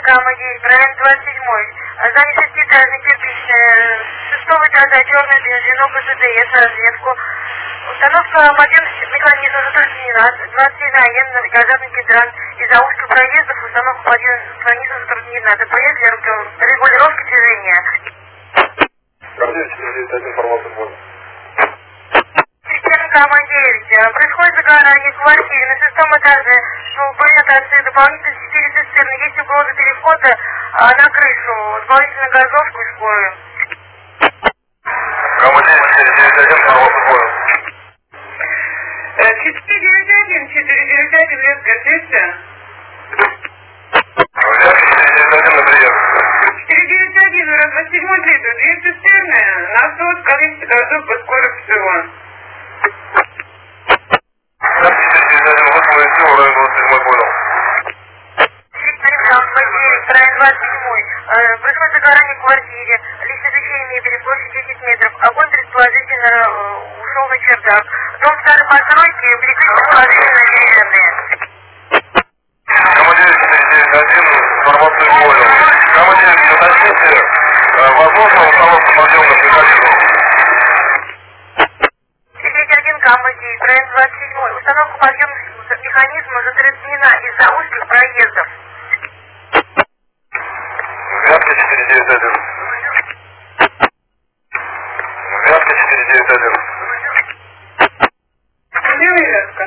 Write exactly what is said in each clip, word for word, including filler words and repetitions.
гамма девять, проект двадцать седьмой. Здание шестиэтажное, кирпичное, шестого этажа, черное звено ГЗДС, разведку. Установка подъемности механизма затруднена. двадцать седьмая военный газетный гидрант. Из-за узких проездов установка подъемности механизма затруднена. ДПС для регулировки движения. Гамма девять. Происходит загорание в квартире на шестом этаже. Принято отцы дополнительно четыре цистерны. Есть угроза перехода на крышу. Дополнительную газовку и скорую. Гамма девять, четыре девять один, пожалуйста, понял. четыре девять один, четыре девять один, Леска, связься. четыре девять один на прием. четыре девять один, двадцать седьмой литр, две цистерны, насос, количество газов по скорости всего. Происходит загорание в квартире, личное изучение мебели, площадь десять метров, огонь предположительно ушел на чердак. Дом старой постройки, прикрытие положительно деревянные. Гамма девять, четыре девять один, информацию понял. Гамма девять, уточните, возможно установка подъемных механизмов. четыре девять один, Гамма девять, проект двадцать седьмой. Установка подъемных механизмов затруднена из-за узких проездов. Вятка четыре девять один. Вятка четыре девять один. Где вы, Вятка?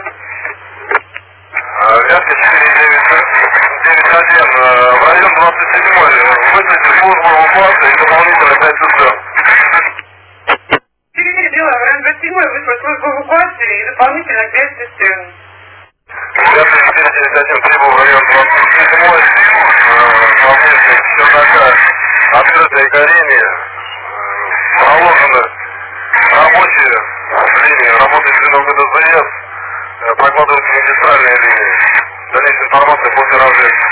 Вятка четыре девять один. В район двадцать седьмой. Вызвайте службу эвакуации и дополнительно пять цистерн. Передела, в район двадцать седьмой вызвать службу эвакуации и дополнительно пять цистерн. Вятка четыре девять один прибыл в район двадцать седьмой. Совместных чердака, открытое горение, проложены рабочие линии, работает звено ГДЗС, прокладываются магистральные линии. Дальнейшая информация после разведки.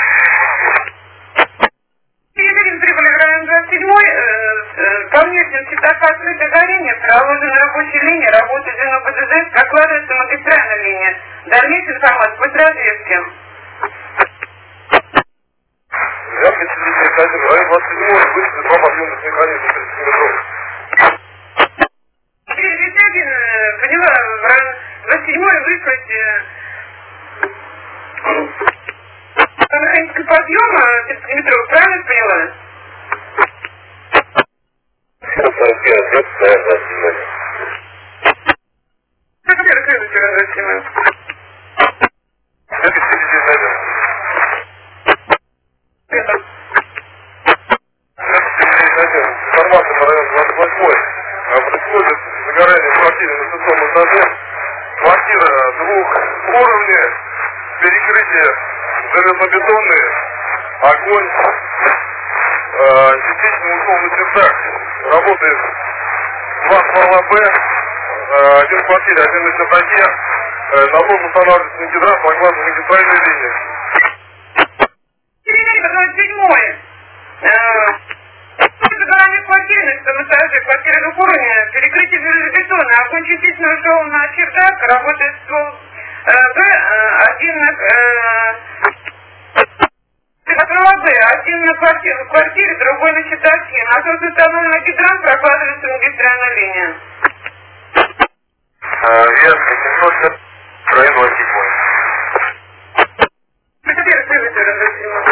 Передали прибыли в район двадцать седьмой, по внешним чердака открытое горение, проложены рабочие линии, работает звено ГДЗС, прокладывается магистральная линия. Дальнейшая информация после разведки. Вятка четыре девять один, район двадцать седьмой, выйдет два подъемных механизма тридцать метров. четыре девять один, поняла, в район двадцать седьмой выслать механический подъем тридцать метров, правильно поняла? сорок пять, двадцать седьмой. Как это раскрылось район двадцать седьмой? Вятка четыре девять один. Информация на район двадцать восьмой. Происходит загорание в квартире на шестом этаже. Квартира двухуровневая, перекрытие железобетонные, огонь э, частично ушел на чердак. Работает два ствола Б, э, один в квартире, один на чердаке. Э, насос устанавливается на гидрант, прокладывается магистральные линии. двадцать седьмой. Загорание в квартире на шестом этаже, квартира двухуровневая, перекрытие железобетона, огонь частично ушел на чердак, работает ствол Б, один на Б, один на квартире, в квартире, другой на чердаке. Насос установлен на гидрант, прокладывается магистральная линия. Вятка семьсот, район двадцать седьмой. Теперь следуйте, двадцать седьмой.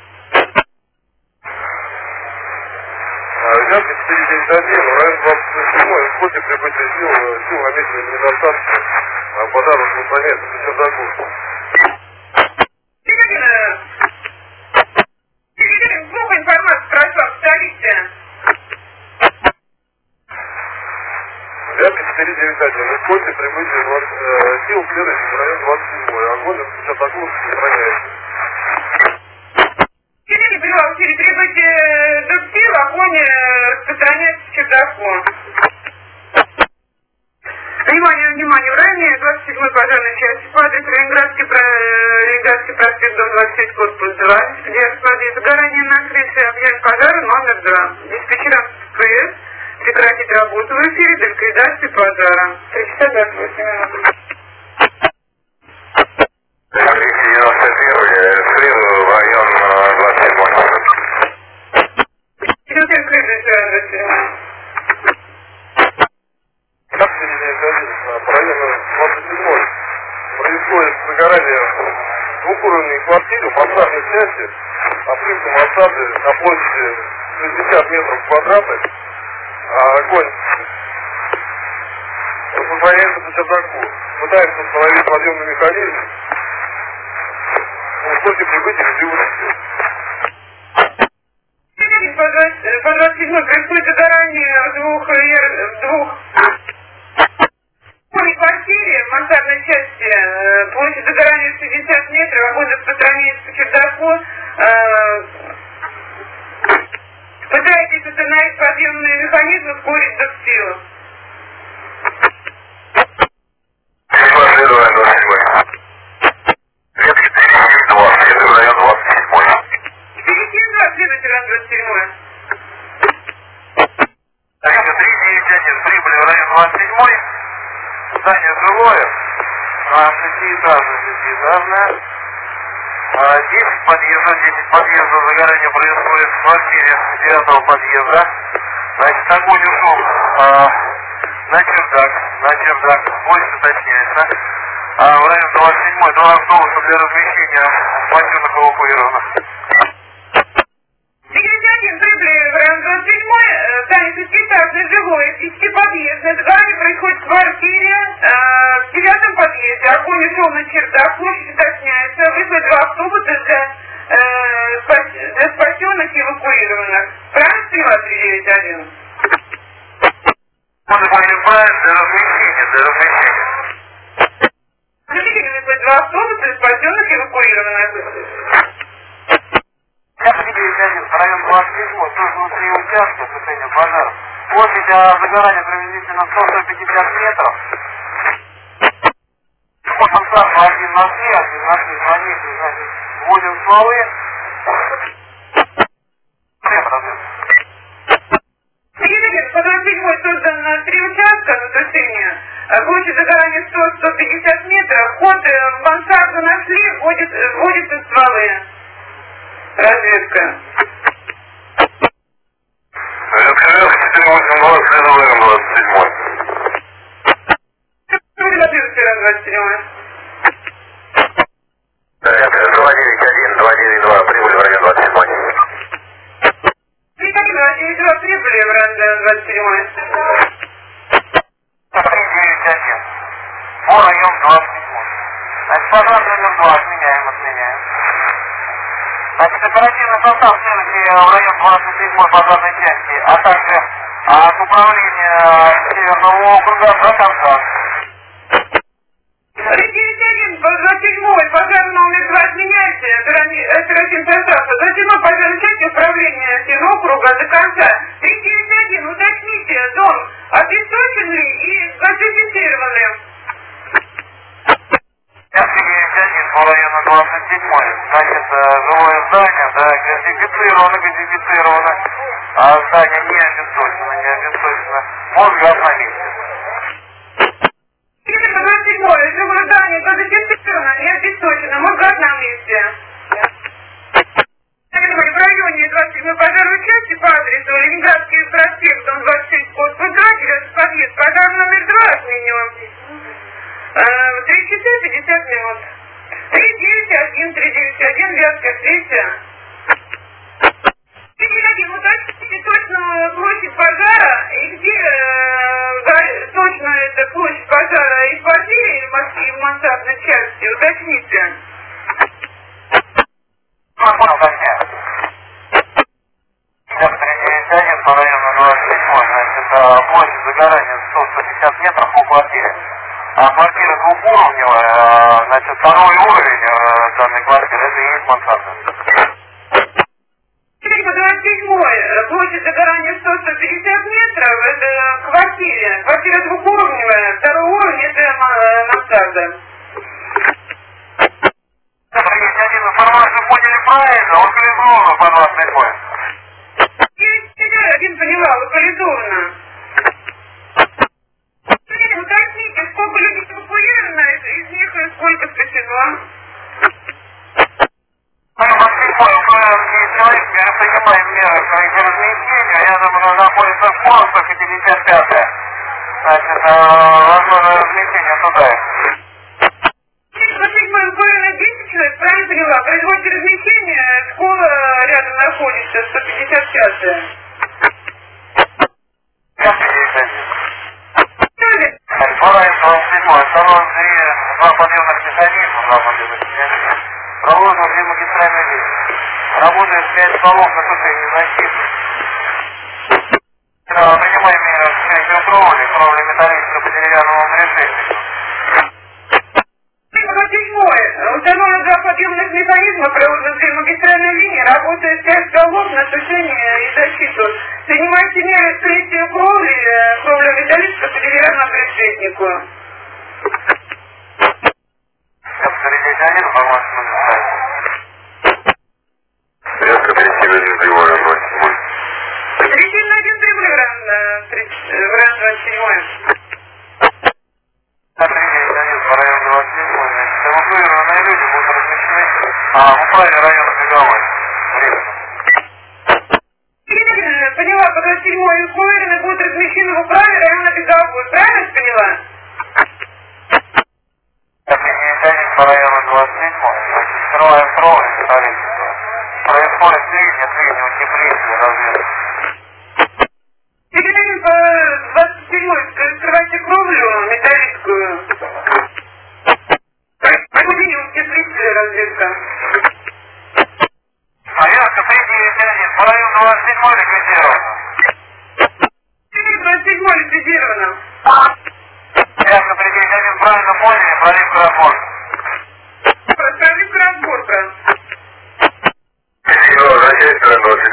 Вятка четыре девять один, район двадцать седьмой. В ходе прибытия сил, сил намечены недостатки, пожар распространяется по чердаку. Плохо информация прошла в столице. Вятка четыре девять один. В ходе прибытия сил следующий в район двадцать седьмой. Огонь по чердаку распространяется. Через прибытие сил огонь распространяется к чердаку. Внимание, внимание, в районе двадцать седьмой пожарной части по адресу Ленинградский, про... Ленинградский проспект, дом двадцать шесть, корпус два, где расположено загорание на крыше, объявлен пожара номер два. Диспетчерам ПС прекратить работу в эфире до ликвидации пожара. три часа двадцать восемь минут. девяносто первый, в район двадцать седьмой. части, обшивка мансарды на площади шестьдесят метров квадратных, а огонь распространяется по чердаку. Пытаемся установить подъемный механизм. После прибытия живучести. По двадцать седьмой происходит загорание в двух, в двух в квартире в мансардной части, площадь загорания шестьдесят метров, огонь распространяется по чердаку. Пытаетесь установить подъемные механизмы, ускорить запустил. Следующий раз двадцать седьмой. три девять один прибыли в район двадцать седьмой. Здание жилое, шестиэтажное, шестиэтажное. десять подъездов, десять подъездов, загорание происходит в квартире девятого подъезда. Значит, огонь ушел а, на чердак, на чердак, площадь уточняется. А в район двадцать седьмой два автобуса для размещения платежных эвакуированных. Прибыли в район двадцать седьмой, здание шестиэтажное, жилое, десятиподъездное. Загорание происходит в квартире, э, в девятом подъезде. Огонь ушел на чердак, площадь уточняется. Вызвать два автобуса для, э, спас, для спасенных и эвакуированных. Правильно поняла три девять один? Он понимает для размещения, для размещения. Вызвать два автобуса для спасенных и эвакуированных. Район двадцать седьмой, тоже внутри участка, тушение пожара. Площадь загорания приблизительно сто пятьдесят метров. Мансарда один на три, один на три, звоните, значит, вводим стволы. По двадцать седьмой создано три участка на тушение. Площадь загорания сто — сто пятьдесят метров. Вход в мансарду нашли, вводит, вводятся стволы. Разведка. четыре восемь два, следование двадцать седьмой. двадцать седьмой. два девять один, два девять два, прибыли в район двадцать седьмой. два девять два, прибыли в район двадцать седьмой. три девять один, по район двадцать седьмой. Значит, пожар номер два, отменяем, отменяем. Значит, оперативный состав все-таки в район двадцать седьмой пожарной части, а также от управления Северного округа до конца. три девять один, двадцать седьмой, пожар номер два отменяйте, оперативный состав. двадцать седьмой пожарной части управления Северного округа до конца. три девять один, уточните, дом обесточенный и газифицированный. По району двадцать седьмой, значит, жилое здание, да, газифицировано, газифицировано, а здание не обесточено, не обесточено, Мосгаз на месте. двадцать седьмой, жилое здание газифицировано, не обесточено, Мосгаз на месте. В районе двадцать седьмой пожарной части по адресу Ленинградский проспект, дом двадцать шесть, код Квадрат, подъезд, пожар номер два отменен. три часа пятьдесят минут. три девять один, три девять один, Вятская встреча. три девять один, уточните точную площадь пожара и где э, точно эта площадь пожара, и в квартире, или в Москве, в мансардной части, уточните. Сейчас три девять один по району двадцать седьмой, значит, площадь загорания сто — сто пятьдесят метров по квартире. А квартира двухуровневая, значит, второй уровень данной квартиры, это и есть мансарда. По двадцать седьмой, площадь загорания сто — сто пятьдесят метров, это квартира. Квартира двухуровневая, второй уровень, это мансарда. Один информацию поняли правильно, локализовано по двадцать седьмой. Один поняла, локализовано. Уточните, сколько людей эвакуировано, из них сколько спасено? Ну, последний человек, я принимаю меры своих размещения, я думаю, находится в Морсах и пятьдесят пятая. Значит, возможно размещение туда. Последний эвакуировано десять человек, правильно поняла? Производите размещение сто пятьдесят пятая. Два подъемных механизма, два подъемных механизма. Проложено две магистральные линии. Работает пять столов на внутренней защите. Принимаем меры в свете кровли, кровли металлического по деревянному решетнику. Седьмое. Установлено два подъемных механизма, проложено две магистральные линии, работает пять столов на сушение и защиту. Принимайте меры в свете кровли, кровля металлического по деревянному решетнику. Один, по-моему, Резко перейти на один прямой, двадцать седьмой. Перейти на один прямой, вариант двадцать седьмой. один по району двадцать седьмой. Эвакуированные люди будут размещены а, в управе района Беговой. Поняла, пока седьмой эвакуированные будут размещены в управе района Беговой. Правильно поняла? По району двадцать седьмой. Скрываем кровли металлического. Происходит движение, движение, утепление, разведка. Передаем по двадцать седьмой. Скрывайте кровлю металлическую. Проведение утеплителя, разведка. Разведка три девять один. По району двадцать седьмой ликвидировано. двадцать седьмой ликвидировано. Разведка три девять один. Правильно поняли, проливка разборка. Проливка разборка. Начальство